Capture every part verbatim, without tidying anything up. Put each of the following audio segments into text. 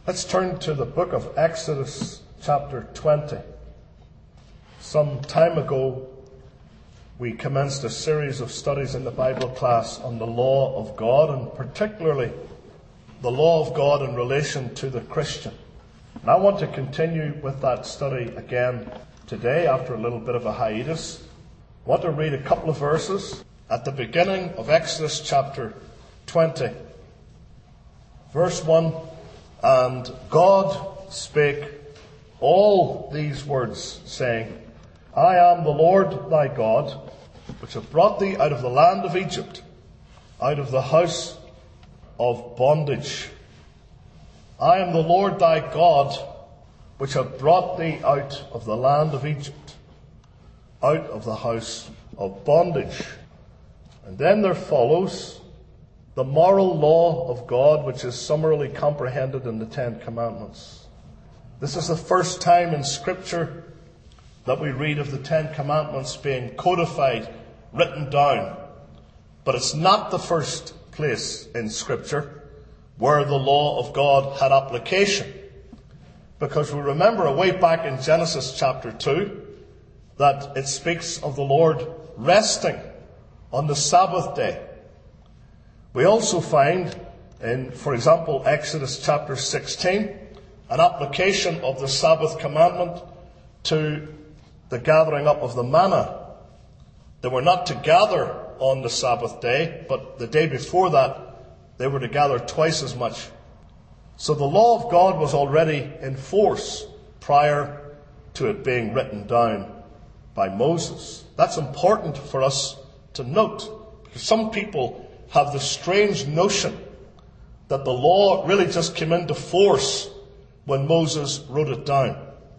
Let's turn to the book of Exodus chapter twenty. Some time ago, we commenced a series of studies in the Bible class on the law of God, and particularly the law of God in relation to the Christian. And I want to continue with that study again today after a little bit of a hiatus. I want to read a couple of verses at the beginning of Exodus chapter twenty. Verse one, "And God spake all these words, saying, I am the Lord thy God, which have brought thee out of the land of Egypt, out of the house of bondage. I am the Lord thy God, which have brought thee out of the land of Egypt, out of the house of bondage." And then there follows the moral law of God, which is summarily comprehended in the Ten Commandments. This is the first time in Scripture that we read of the Ten Commandments being codified, written down. But it's not the first place in Scripture where the law of God had application. Because we remember way back in Genesis chapter two that it speaks of the Lord resting on the Sabbath day. We also find in, for example, Exodus chapter sixteen, an application of the Sabbath commandment to the gathering up of the manna. They were not to gather on the Sabbath day, but the day before that, they were to gather twice as much. So the law of God was already in force prior to it being written down by Moses. That's important for us to note, because some people have the strange notion that the law really just came into force when Moses wrote it down.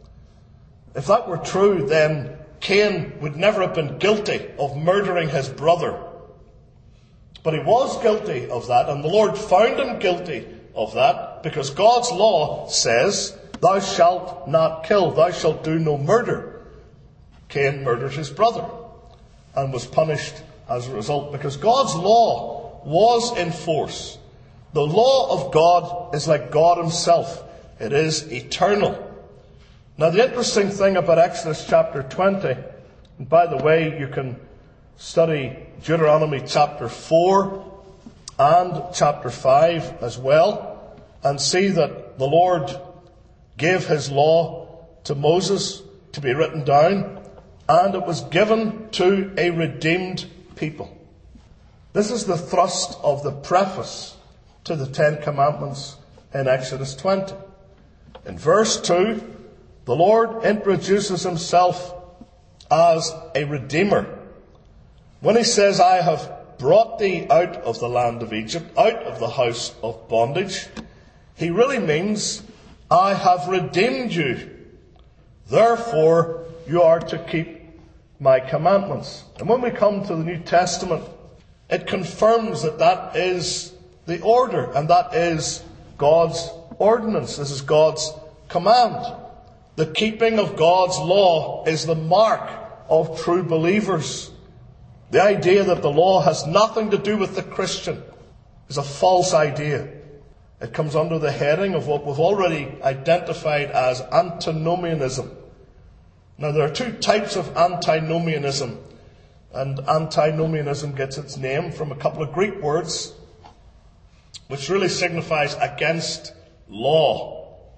If that were true, then Cain would never have been guilty of murdering his brother. But he was guilty of that, and the Lord found him guilty of that, because God's law says, "Thou shalt not kill, thou shalt do no murder." Cain murdered his brother and was punished as a result, because God's law was in force. The law of God is like God himself. It is eternal. Now, the interesting thing about Exodus chapter twenty, and by the way, you can study Deuteronomy chapter four and chapter five as well, and see that the Lord gave his law to Moses to be written down, and it was given to a redeemed people. This is the thrust of the preface to the Ten Commandments in Exodus twenty. In verse two, the Lord introduces himself as a redeemer. When he says, "I have brought thee out of the land of Egypt, out of the house of bondage," he really means, "I have redeemed you. Therefore, you are to keep my commandments." And when we come to the New Testament, it confirms that that is the order, and that is God's ordinance. This is God's command. The keeping of God's law is the mark of true believers. The idea that the law has nothing to do with the Christian is a false idea. It comes under the heading of what we've already identified as antinomianism. Now, there are two types of antinomianism. And antinomianism gets its name from a couple of Greek words, which really signifies against law.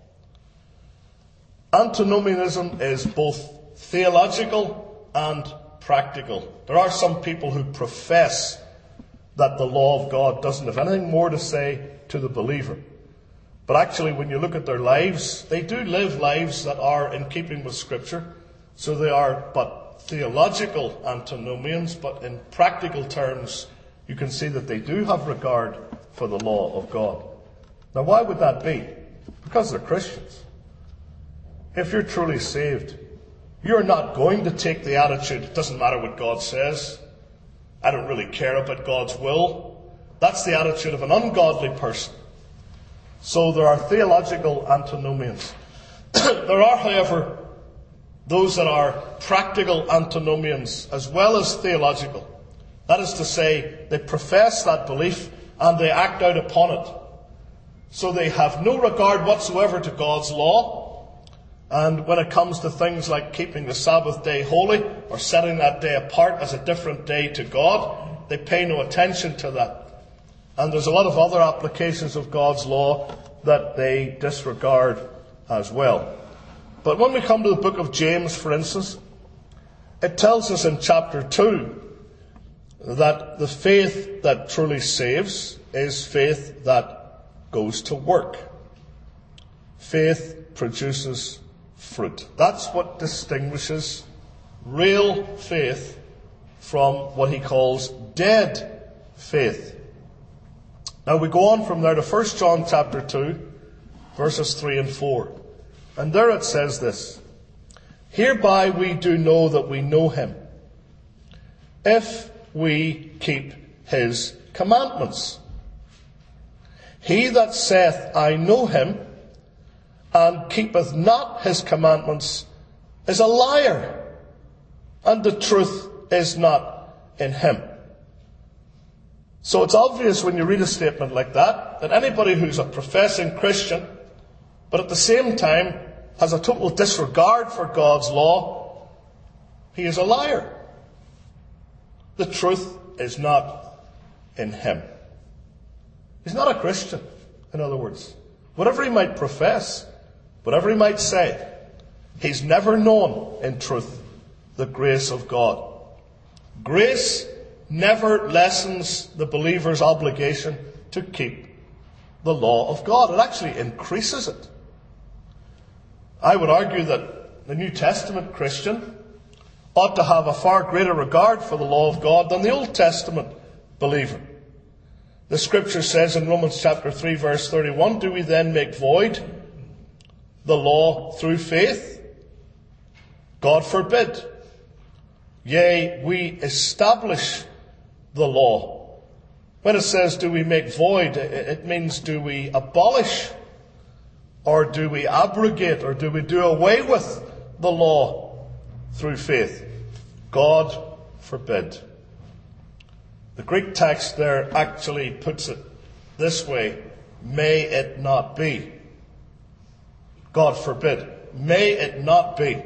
Antinomianism is both theological and practical. There are some people who profess that the law of God doesn't have anything more to say to the believer. But actually, when you look at their lives, they do live lives that are in keeping with Scripture. So they are but theological antinomians, but in practical terms, you can see that they do have regard for the law of God. Now, why would that be? Because they're Christians. If you're truly saved, you're not going to take the attitude, it doesn't matter what God says, I don't really care about God's will. That's the attitude of an ungodly person. So there are theological antinomians. There are, however, those that are practical antinomians as well as theological. That is to say, they profess that belief and they act out upon it. So they have no regard whatsoever to God's law. And when it comes to things like keeping the Sabbath day holy or setting that day apart as a different day to God, they pay no attention to that. And there's a lot of other applications of God's law that they disregard as well. But when we come to the book of James, for instance, it tells us in chapter two that the faith that truly saves is faith that goes to work. Faith produces fruit. That's what distinguishes real faith from what he calls dead faith. Now we go on from there to First John chapter two, verses three and four. And there it says this: "Hereby we do know that we know him, if we keep his commandments. He that saith, I know him, and keepeth not his commandments, is a liar, and the truth is not in him." So it's obvious when you read a statement like that, that anybody who's a professing Christian, but at the same time has a total disregard for God's law, he is a liar. The truth is not in him. He's not a Christian, in other words. Whatever he might profess, whatever he might say, he's never known, in truth, the grace of God. Grace never lessens the believer's obligation to keep the law of God. It actually increases it. I would argue that the New Testament Christian ought to have a far greater regard for the law of God than the Old Testament believer. The scripture says in Romans chapter three, verse thirty-one, "Do we then make void the law through faith? God forbid. Yea, we establish the law." When it says, do we make void, it means, do we abolish, or do we abrogate, or do we do away with the law through faith? God forbid. The Greek text there actually puts it this way: may it not be. God forbid. May it not be.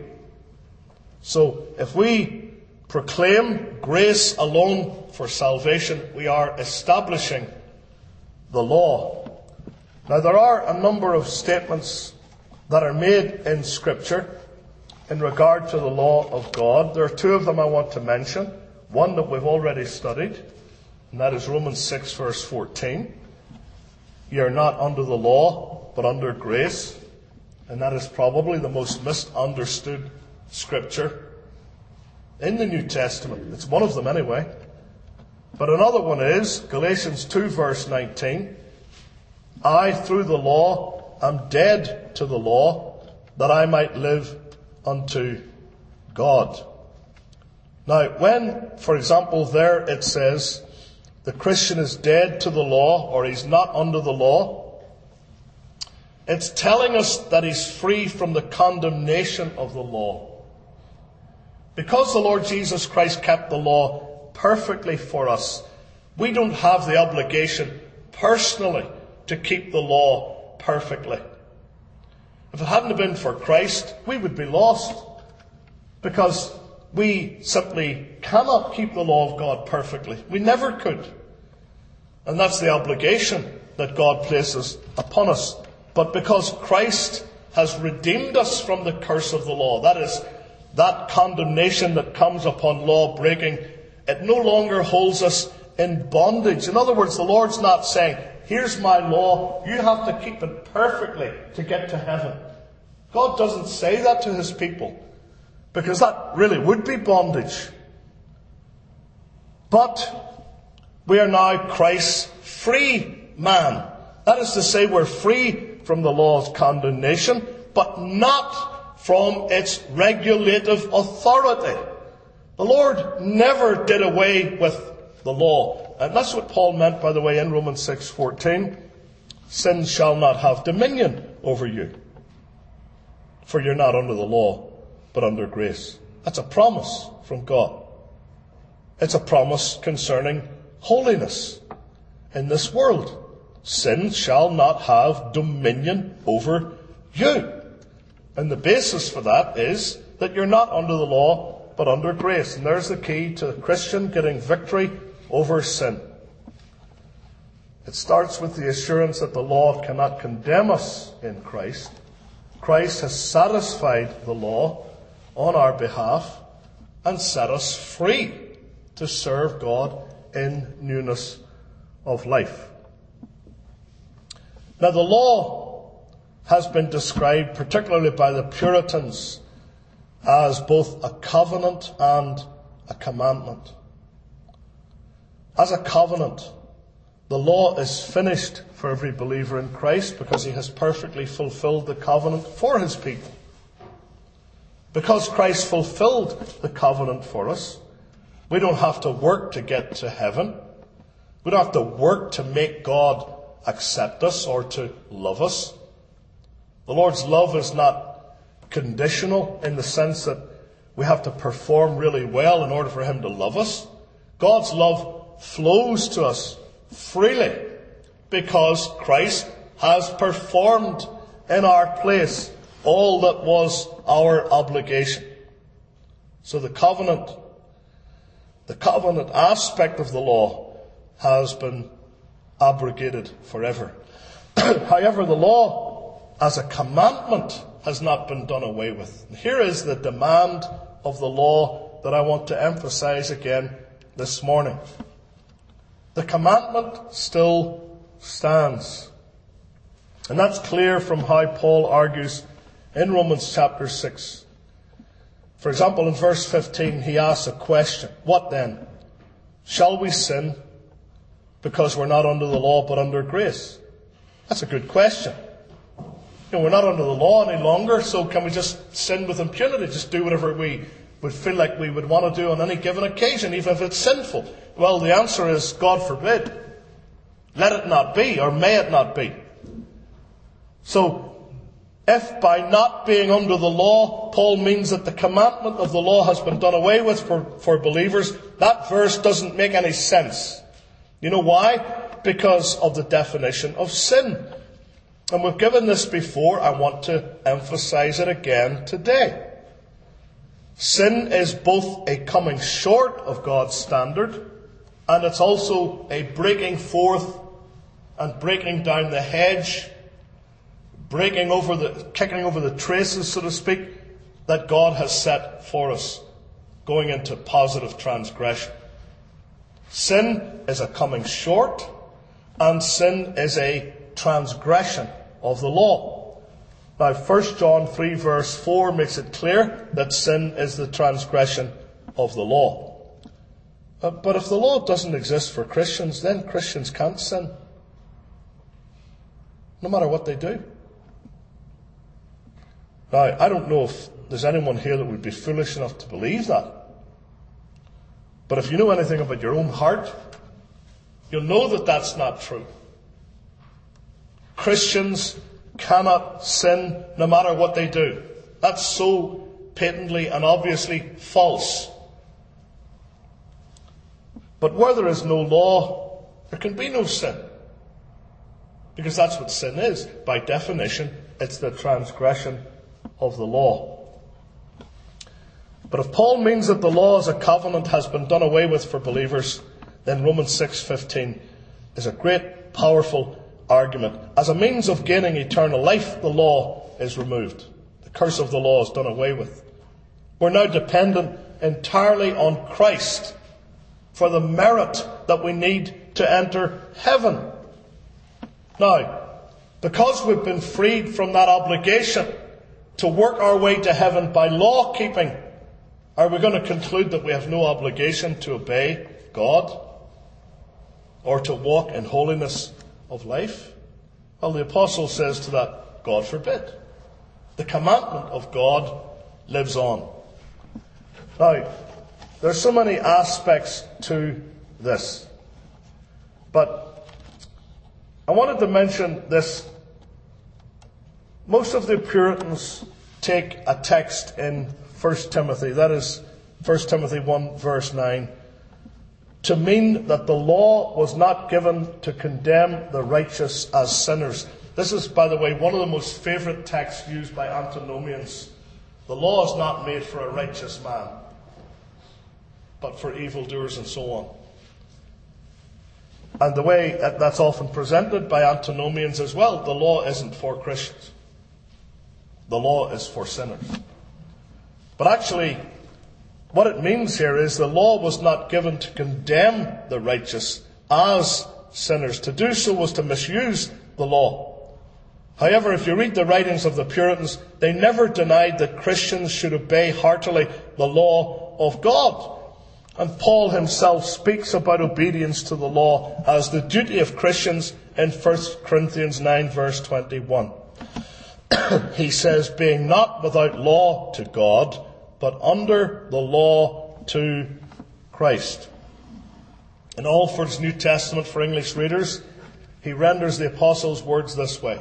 So if we proclaim grace alone for salvation, we are establishing the law. Now there are a number of statements that are made in Scripture in regard to the law of God. There are two of them I want to mention. One that we've already studied, and that is Romans six, verse fourteen. "Ye are not under the law, but under grace." And that is probably the most misunderstood scripture in the New Testament. It's one of them anyway. But another one is Galatians two, verse nineteen. "I, through the law, am dead to the law, that I might live unto God." Now, when, for example, there it says the Christian is dead to the law, or he's not under the law, it's telling us that he's free from the condemnation of the law. Because the Lord Jesus Christ kept the law perfectly for us, we don't have the obligation personally to keep the law perfectly. If it hadn't been for Christ, we would be lost, because we simply cannot keep the law of God perfectly. We never could. And that's the obligation that God places upon us. But because Christ has redeemed us from the curse of the law, that is, that condemnation that comes upon law breaking, it no longer holds us in bondage. In other words, the Lord's not saying, here's my law, you have to keep it perfectly to get to heaven. God doesn't say that to his people, because that really would be bondage. But we are now Christ's free man. That is to say, we're free from the law's condemnation, but not from its regulative authority. The Lord never did away with the law. And that's what Paul meant, by the way, in Romans six fourteen. Sin shall not have dominion over you, for you're not under the law, but under grace. That's a promise from God. It's a promise concerning holiness in this world. sin shall not have dominion over you. And the basis for that is that you're not under the law, but under grace. And there's the key to the Christian getting victory over sin. It starts with the assurance that the law cannot condemn us in Christ. Christ has satisfied the law on our behalf and set us free to serve God in newness of life. Now, the law has been described, particularly by the Puritans, as both a covenant and a commandment. As a covenant, the law is finished for every believer in Christ because he has perfectly fulfilled the covenant for his people. Because Christ fulfilled the covenant for us, we don't have to work to get to heaven. We don't have to work to make God accept us or to love us. The Lord's love is not conditional in the sense that we have to perform really well in order for him to love us. God's love flows to us freely because Christ has performed in our place all that was our obligation. So the covenant, the covenant aspect of the law has been abrogated forever. However, the law as a commandment has not been done away with. Here is the demand of the law that I want to emphasize again this morning. The commandment still stands. And that's clear from how Paul argues in Romans chapter six. For example, in verse fifteen, he asks a question. What then? Shall we sin because we're not under the law but under grace? That's a good question. You know, we're not under the law any longer, so can we just sin with impunity? Just do whatever we would feel like we would want to do on any given occasion, even if it's sinful? Well, the answer is, God forbid. Let it not be, or may it not be. So, if by not being under the law, Paul means that the commandment of the law has been done away with for, for believers, that verse doesn't make any sense. You know why? Because of the definition of sin. And we've given this before. I want to emphasize it again today. Sin is both a coming short of God's standard, and it's also a breaking forth and breaking down the hedge, breaking over the, kicking over the traces, so to speak, that God has set for us, going into positive transgression. Sin is a coming short, and sin is a transgression of the law. Now, First John three verse four makes it clear that sin is the transgression of the law. Uh, but if the law doesn't exist for Christians, then Christians can't sin, no matter what they do. Now, I don't know if there's anyone here that would be foolish enough to believe that. But if you know anything about your own heart, you'll know that that's not true. Christians cannot sin no matter what they do. That's so patently and obviously false. But where there is no law, there can be no sin. Because that's what sin is. By definition, it's the transgression of the law. But if Paul means that the law as a covenant has been done away with for believers, then Romans six fifteen is a great, powerful argument. As a means of gaining eternal life, the law is removed. The curse of the law is done away with. We're now dependent entirely on Christ for the merit that we need to enter heaven. Now, because we've been freed from that obligation to work our way to heaven by law keeping, are we going to conclude that we have no obligation to obey God or to walk in holiness of life? Well, the apostle says to that, God forbid. The commandment of God lives on. Now, there's so many aspects to this, but I wanted to mention this. Most of the Puritans take a text in First Timothy, that is First Timothy one verse nine, to mean that the law was not given to condemn the righteous as sinners. This is, by the way, one of the most favourite texts used by antinomians. The law is not made for a righteous man, but for evildoers and so on. And the way that's often presented by antinomians as well, the law isn't for Christians. The law is for sinners. But actually, what it means here is the law was not given to condemn the righteous as sinners. To do so was to misuse the law. However, if you read the writings of the Puritans, they never denied that Christians should obey heartily the law of God. And Paul himself speaks about obedience to the law as the duty of Christians in First Corinthians nine verse twenty-one. He says, being not without law to God, but under the law to Christ. In Alford's New Testament for English readers, he renders the apostles' words this way.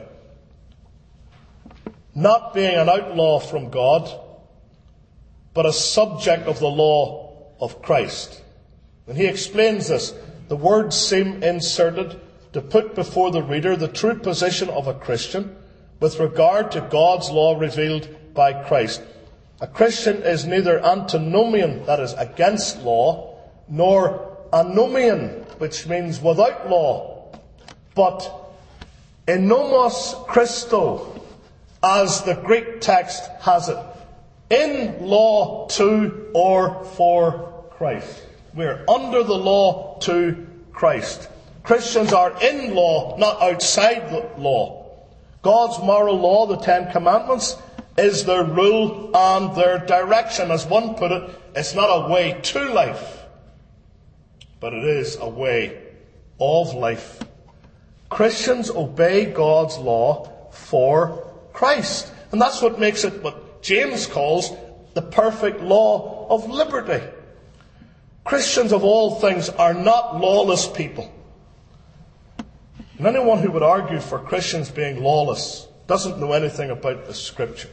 Not being an outlaw from God, but a subject of the law of Christ. And he explains this. The words seem inserted to put before the reader the true position of a Christian with regard to God's law revealed by Christ. A Christian is neither antinomian, that is, against law, nor anomian, which means without law, but in nomos Christo, as the Greek text has it, in law to or for Christ. We're under the law to Christ. Christians are in law, not outside the law. God's moral law, the Ten Commandments, is their rule and their direction. As one put it, it's not a way to life, but it is a way of life. Christians obey God's law for Christ. And that's what makes it what James calls the perfect law of liberty. Christians of all things are not lawless people. And anyone who would argue for Christians being lawless doesn't know anything about the Scripture.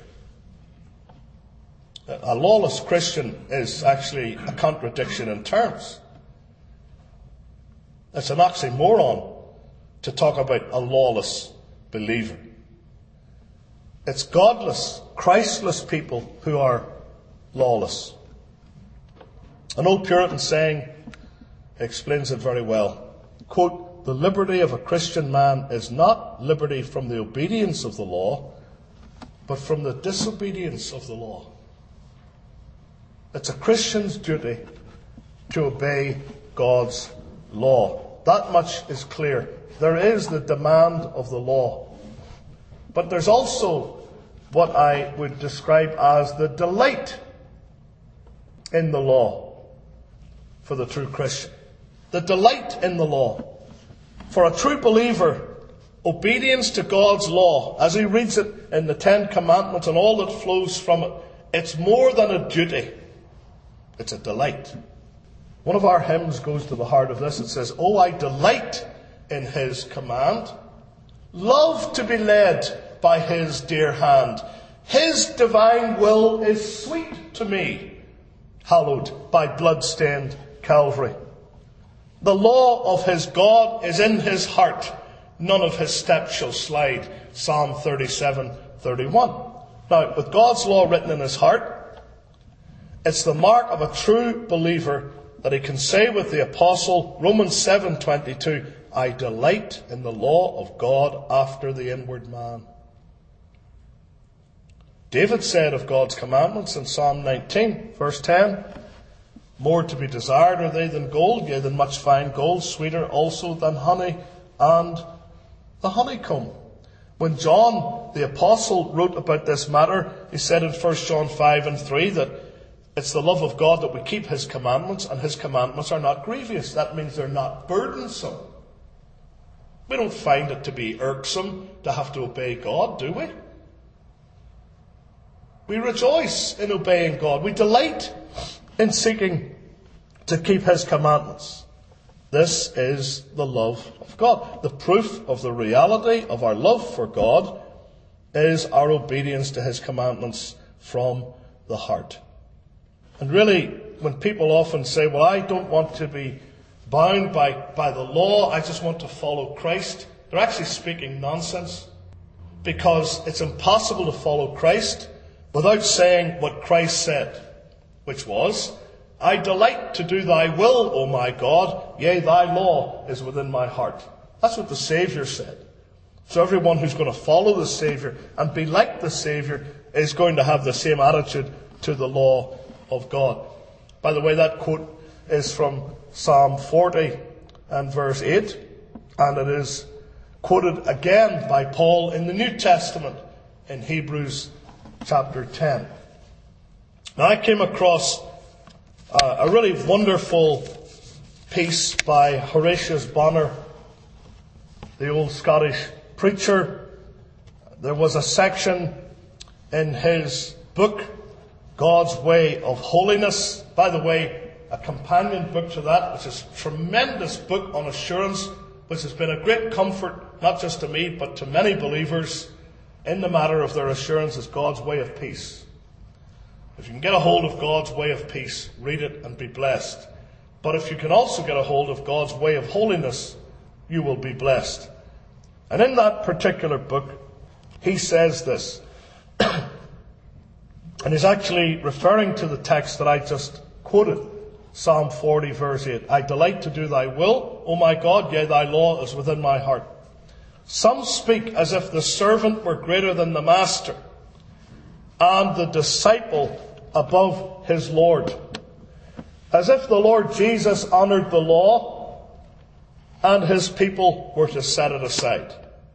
A lawless Christian is actually a contradiction in terms. It's an oxymoron to talk about a lawless believer. It's godless, Christless people who are lawless. An old Puritan saying explains it very well. Quote, the liberty of a Christian man is not liberty from the obedience of the law, but from the disobedience of the law. It's a Christian's duty to obey God's law. That much is clear. There is the demand of the law. But there's also what I would describe as the delight in the law for the true Christian. The delight in the law. For a true believer, obedience to God's law, as he reads it in the Ten Commandments and all that flows from it, it's more than a duty. It's a delight. One of our hymns goes to the heart of this. It says, oh, I delight in his command. Love to be led by his dear hand. His divine will is sweet to me, hallowed by blood-stained Calvary. The law of his God is in his heart. None of his steps shall slide. Psalm thirty-seven thirty-one. Now, with God's law written in his heart, it's the mark of a true believer that he can say with the apostle, Romans seven twenty-two, I delight in the law of God after the inward man. David said of God's commandments in Psalm nineteen, verse ten, more to be desired are they than gold, yea, than much fine gold, sweeter also than honey and the honeycomb. When John, the apostle, wrote about this matter, he said in First John five and three that it's the love of God that we keep his commandments, and his commandments are not grievous. That means they're not burdensome. We don't find it to be irksome to have to obey God, do we? We rejoice in obeying God. We delight in seeking to keep his commandments. This is the love of God. The proof of the reality of our love for God is our obedience to his commandments from the heart. And really, when people often say, well, I don't want to be bound by, by the law. I just want to follow Christ. They're actually speaking nonsense, because it's impossible to follow Christ without saying what Christ said, which was, I delight to do thy will, O my God, yea, thy law is within my heart. That's what the Saviour said. So everyone who's going to follow the Saviour and be like the Saviour is going to have the same attitude to the law of God. By the way, that quote is from Psalm forty and verse eight, and it is quoted again by Paul in the New Testament in Hebrews chapter ten. Now, I came across uh, a really wonderful piece by Horatius Bonar, the old Scottish preacher. There was a section in his book, God's Way of Holiness. By the way, a companion book to that, which is a tremendous book on assurance, which has been a great comfort, not just to me, but to many believers in the matter of their assurance, is God's Way of Peace. If you can get a hold of God's Way of Peace, read it and be blessed. But if you can also get a hold of God's Way of Holiness, you will be blessed. And in that particular book, he says this, and he's actually referring to the text that I just quoted, Psalm forty, verse eight. I delight to do thy will, O my God, yea, thy law is within my heart. Some speak as if the servant were greater than the master, and the disciple above his Lord. As if the Lord Jesus honoured the law, and his people were to set it aside.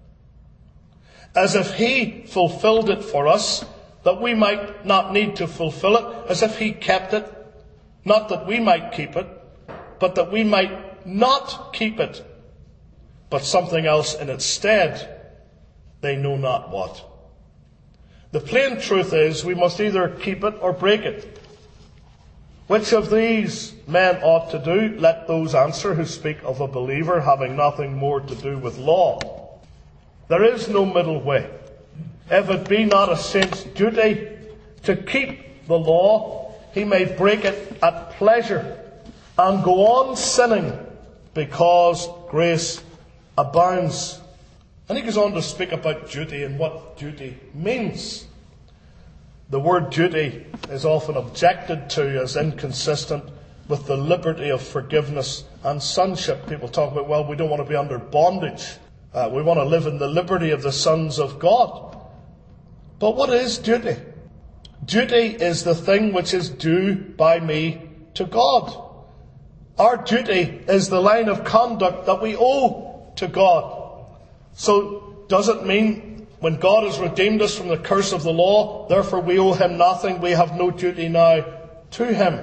As if he fulfilled it for us, that we might not need to fulfill it. As if he kept it, not that we might keep it, but that we might not keep it, but something else in its stead, they know not what. The plain truth is, we must either keep it or break it. Which of these men ought to do? Let those answer who speak of a believer having nothing more to do with law. There is no middle way. If it be not a saint's duty to keep the law, he may break it at pleasure and go on sinning because grace abounds. And he goes on to speak about duty and what duty means. The word duty is often objected to as inconsistent with the liberty of forgiveness and sonship. People talk about, well, we don't want to be under bondage. Uh, we want to live in the liberty of the sons of God. But what is duty? Duty is the thing which is due by me to God. Our duty is the line of conduct that we owe to God. So does it mean when God has redeemed us from the curse of the law, therefore we owe him nothing, we have no duty now to him?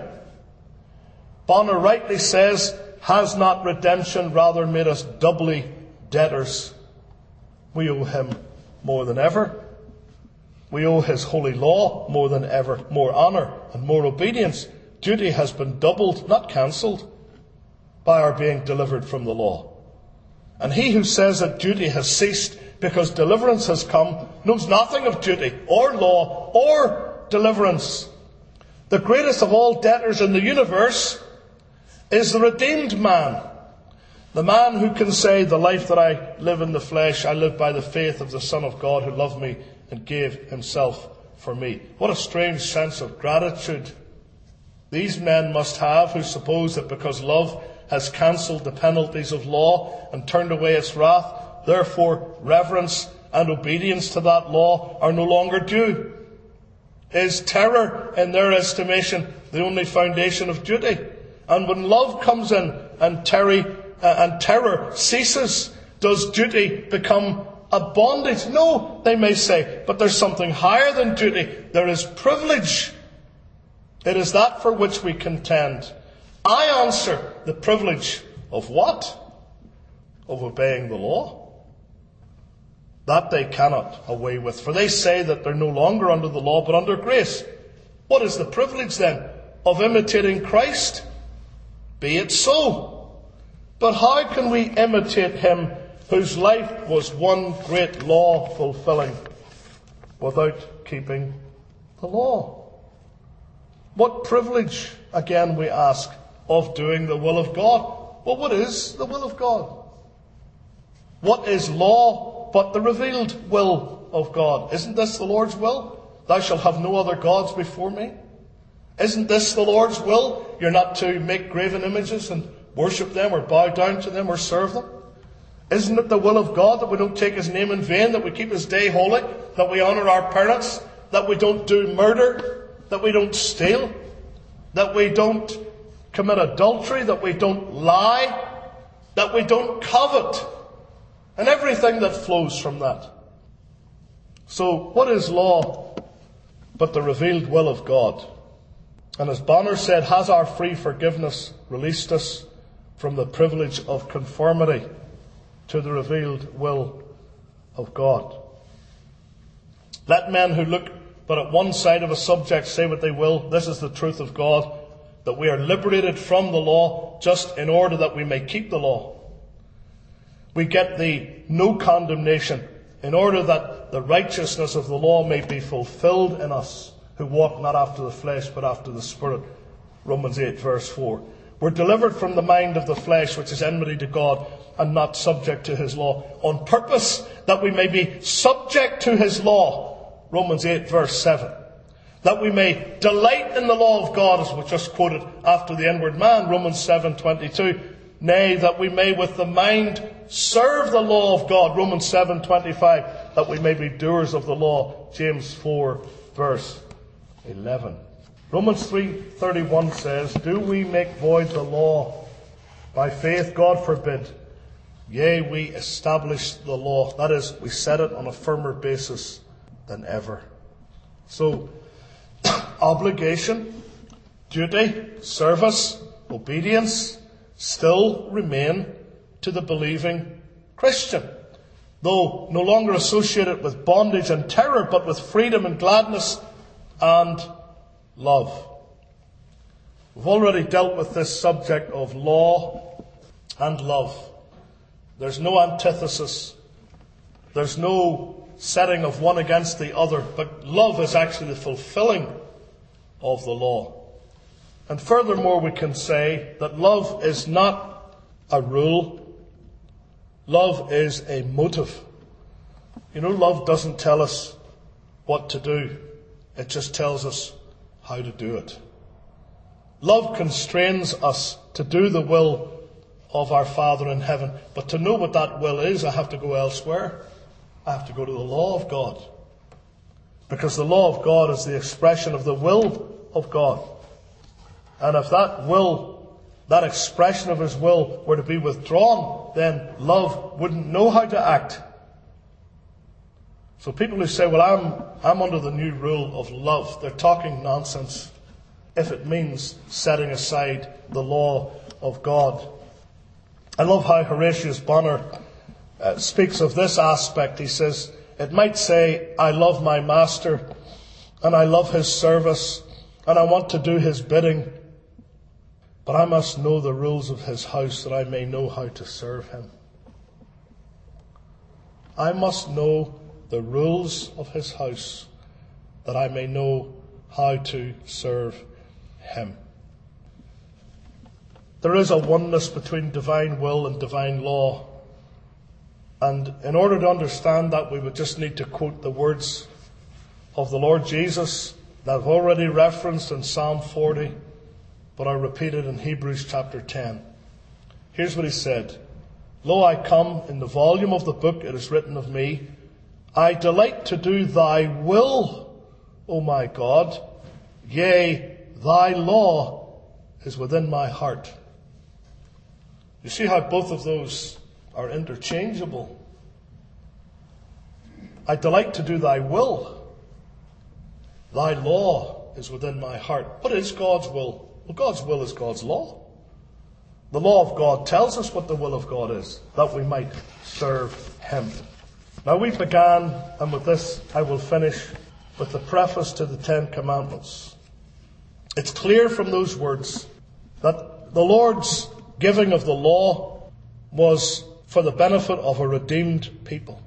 Bonar rightly says, has not redemption rather made us doubly debtors? We owe him more than ever. We owe his holy law more than ever, more honour and more obedience. Duty has been doubled, not cancelled, by our being delivered from the law. And he who says that duty has ceased because deliverance has come knows nothing of duty or law or deliverance. The greatest of all debtors in the universe is the redeemed man. The man who can say, the life that I live in the flesh, I live by the faith of the Son of God who loved me and gave himself for me. What a strange sense of gratitude these men must have who suppose that because love has cancelled the penalties of law and turned away its wrath, therefore reverence and obedience to that law are no longer due. Is terror, in their estimation, the only foundation of duty? And when love comes in and, terry, uh, and terror ceases, does duty become a bondage? No, they may say, but there's something higher than duty. There is privilege. It is that for which we contend. I answer, the privilege of what? Of obeying the law. That they cannot away with, for they say that they're no longer under the law, but under grace. What is the privilege then? Of imitating Christ? Be it so. But how can we imitate him whose life was one great law fulfilling without keeping the law? What privilege, again we ask, of doing the will of God? Well, what is the will of God? What is law but the revealed will of God? Isn't this the Lord's will? Thou shalt have no other gods before me. Isn't this the Lord's will? You're not to make graven images and worship them or bow down to them or serve them. Isn't it the will of God that we don't take His name in vain, that we keep His day holy, that we honour our parents, that we don't do murder, that we don't steal, that we don't commit adultery, that we don't lie, that we don't covet, and everything that flows from that? So, what is law but the revealed will of God? And as Bonner said, has our free forgiveness released us from the privilege of conformity to the revealed will of God? Let men who look but at one side of a subject say what they will. This is the truth of God, that we are liberated from the law just in order that we may keep the law. We get the no condemnation in order that the righteousness of the law may be fulfilled in us who walk not after the flesh but after the Spirit. Romans eight verse four. We're delivered from the mind of the flesh, which is enmity to God, and not subject to His law, on purpose that we may be subject to His law. Romans eight verse seven. That we may delight in the law of God, as we just quoted, after the inward man. Romans seven twenty-two. Nay, that we may with the mind serve the law of God. Romans seven twenty-five. That we may be doers of the law. James four verse eleven. Romans three thirty-one says, do we make void the law by faith? God forbid. Yea, we establish the law. That is, we set it on a firmer basis than ever. So, obligation, duty, service, obedience still remain to the believing Christian, though no longer associated with bondage and terror, but with freedom and gladness and love. We've already dealt with this subject of law and love. There's no antithesis. There's no setting of one against the other, but love is actually the fulfilling of the law. And furthermore, we can say that love is not a rule. Love is a motive. You know, love doesn't tell us what to do. It just tells us how to do it. Love constrains us to do the will of our Father in heaven. But to know what that will is, I have to go elsewhere. I have to go to the law of God. Because the law of God is the expression of the will of God. And if that will, that expression of His will were to be withdrawn, then love wouldn't know how to act. So people who say, well, I'm, I'm under the new rule of love, they're talking nonsense if it means setting aside the law of God. I love how Horatius Bonar uh, speaks of this aspect. He says, it might say, I love my master and I love his service and I want to do his bidding, but I must know the rules of his house that I may know how to serve him. I must know the rules of his house that I may know how to serve him. There is a oneness between divine will and divine law. And in order to understand that, we would just need to quote the words of the Lord Jesus that I've already referenced in Psalm forty, but are repeated in Hebrews chapter ten. Here's what he said. Lo, I come, in the volume of the book it is written of me, I delight to do thy will, O my God. Yea, thy law is within my heart. You see how both of those are interchangeable. I delight to do thy will. Thy law is within my heart. What is God's will? Well, God's will is God's law. The law of God tells us what the will of God is, that we might serve him. Now we began, and with this I will finish, with the preface to the Ten Commandments. It's clear from those words that the Lord's giving of the law was for the benefit of a redeemed people.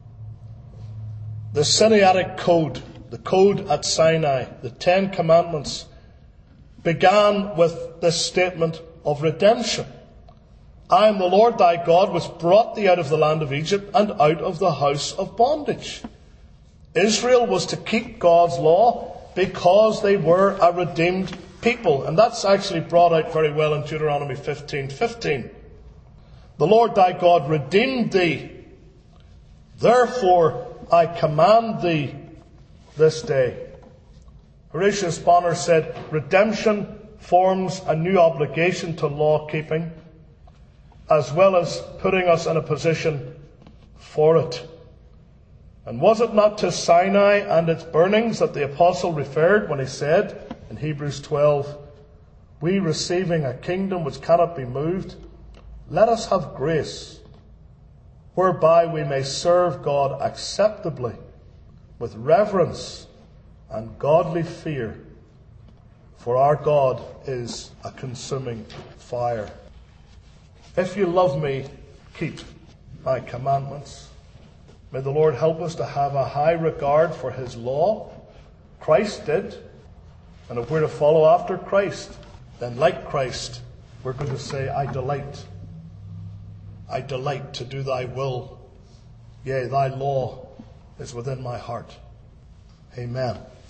The Sinaitic Code, the code at Sinai, the Ten Commandments, began with this statement of redemption. I am the Lord thy God, which brought thee out of the land of Egypt and out of the house of bondage. Israel was to keep God's law because they were a redeemed people. And that's actually brought out very well in Deuteronomy fifteen fifteen. The Lord thy God redeemed thee. Therefore I command thee this day. Horatius Bonar said, redemption forms a new obligation to law keeping, as well as putting us in a position for it. And was it not to Sinai and its burnings that the apostle referred when he said in Hebrews twelve, we receiving a kingdom which cannot be moved, let us have grace, whereby we may serve God acceptably, with reverence and godly fear, for our God is a consuming fire. If you love me, keep my commandments. May the Lord help us to have a high regard for his law. Christ did. And if we're to follow after Christ, then like Christ, we're going to say, I delight. I delight to do thy will. Yea, thy law is within my heart. Amen.